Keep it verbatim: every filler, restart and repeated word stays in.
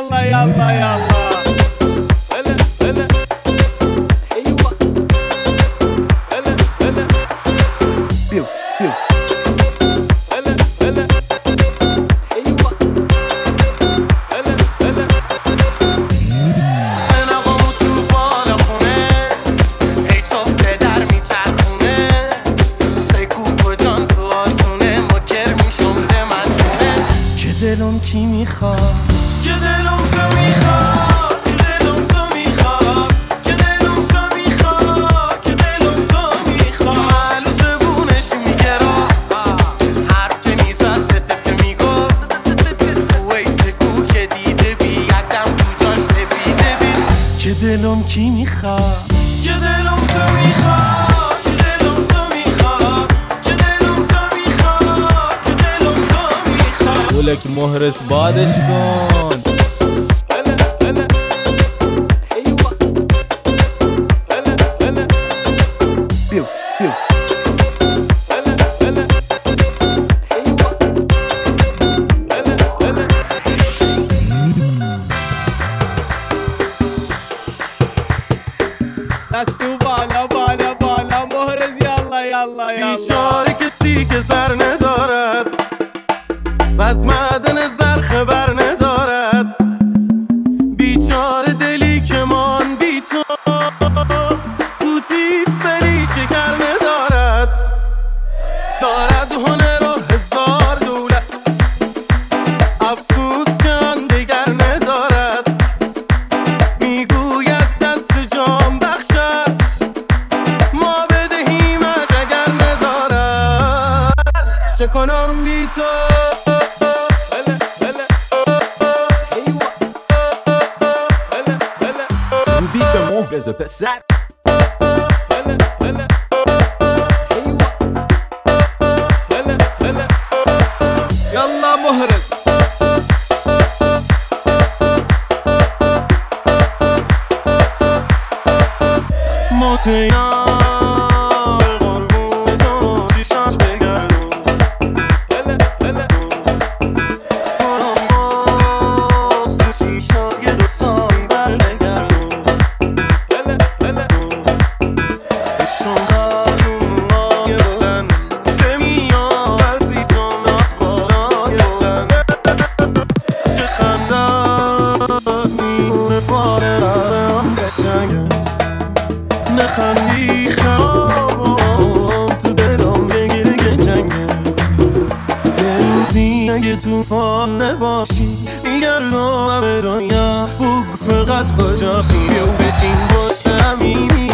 يلا يلا يلا هلا هلا ايوه هلا هلا بيو بيو هلا هلا ايوه هلا هلا سنقامو تو بالا خونه هی صفته در میچرخونه سیکوب و جان تو آسونه مکر میشم به من کنه که دلم کی میخواد که دلم تو میخواد که دلم تو میخواد که دلم تو میخواد که دلم تو میخواد معلو زبونش میگه را حرف که میزد تتت میگفت ویسه کو که دیده بی یکم تو جاش نبیده بی که دلم کی میخواد که دلم تو میخواد که دلم تو میخواد که دلم تو میخواد که دلم تو میخواد ولك مهرس بادش کن هلا هلا ايوه هلا هلا بيو بيو هلا هلا ايوه هلا هلا دستو بالا بالا بالا مهرز يلا يلا يلا بیچاره کسی که زر ندارد و از معدن زر خبر ندارد بیچاره دلی که من بی تو تو تیز دلی شکر ندارد دارد هنر و هزار دولت افسوس که آن دگر ندارد میگوید دست جان بخشش ما بدهیمش اگر ندارد چه کنم بی تو هلا هلا ايوه هلا هلا رو بیت مهرز پسر هلا هلا ايوه هلا هلا يلا مهرز مطمئنم قربون تو چشات بگردم هلا هلا برام باز تو چشات یه دو سال بر نگردم هلا هلا بشون قلبم آگه بلند که میام عزیزم از بالای بلند چه خنده از میونه فاره هم قشنگه نخندی خرابم تو دلم بگیره که جنگه یه روزی اگه توفان نباشی میگردم همه دنیا بگو فقط کجاشی بیو بشین پشت همی